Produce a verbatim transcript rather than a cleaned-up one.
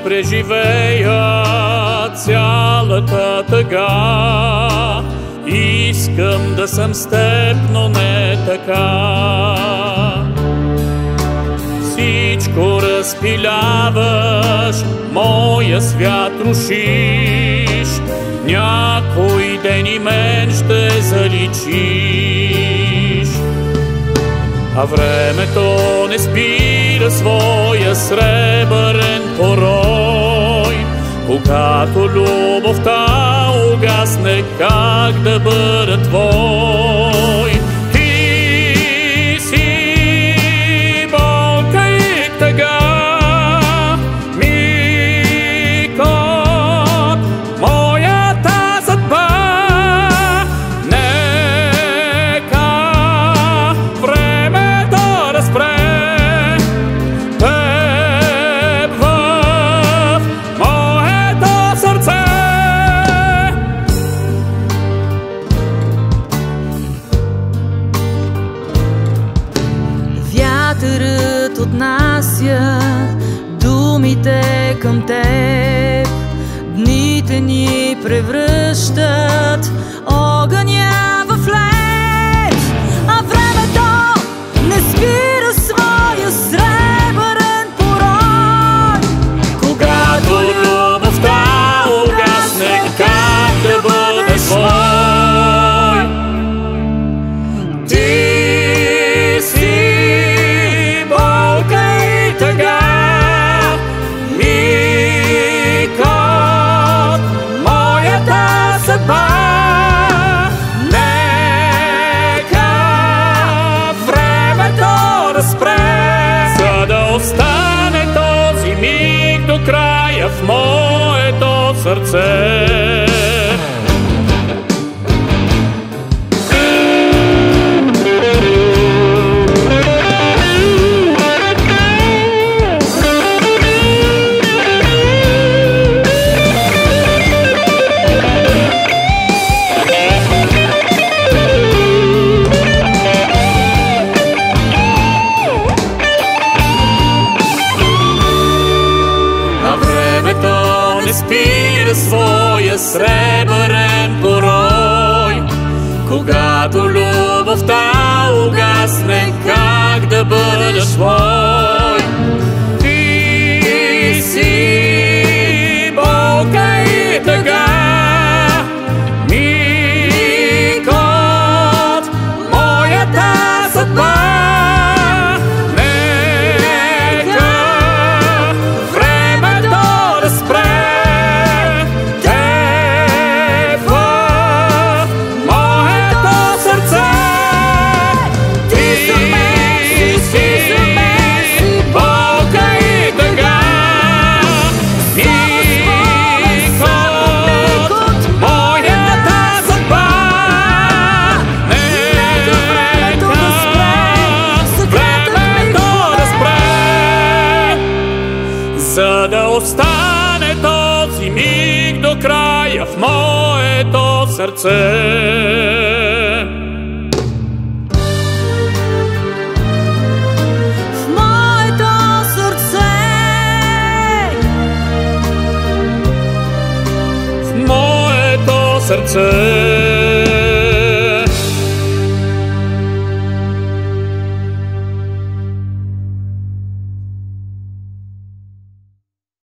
преживея цялата тъга. Искам да съм с теб, но не така. Всичко разпиляваш, моя свят рушиш. Някой ден и мен ще заличиш. А времето не спира своя сребърен порой. Когато любовта угасне, как да бъда твой? Ти си болка и тъга, миг от моята съдба. Нека времето разпре теб в моето сърце. Вятърът отнася думите към теб. Дните ни превръщат огъня в лед. А времето не спира своя сребърен порой. Когато любовта угасне, как да бъде твой? Ти си болка и тъга, миг от моята съдба. Нека времето да спре, за да остане този миг до края в моето сърце. Не спира своя сребърен порой. Когато любовта угасне, как да бъдеш твой? Ти си болка и тъга, миг от моята съдба. Нека времето да спре за да остане този миг до края в моето сърце. В моето сърце, В моето сърце.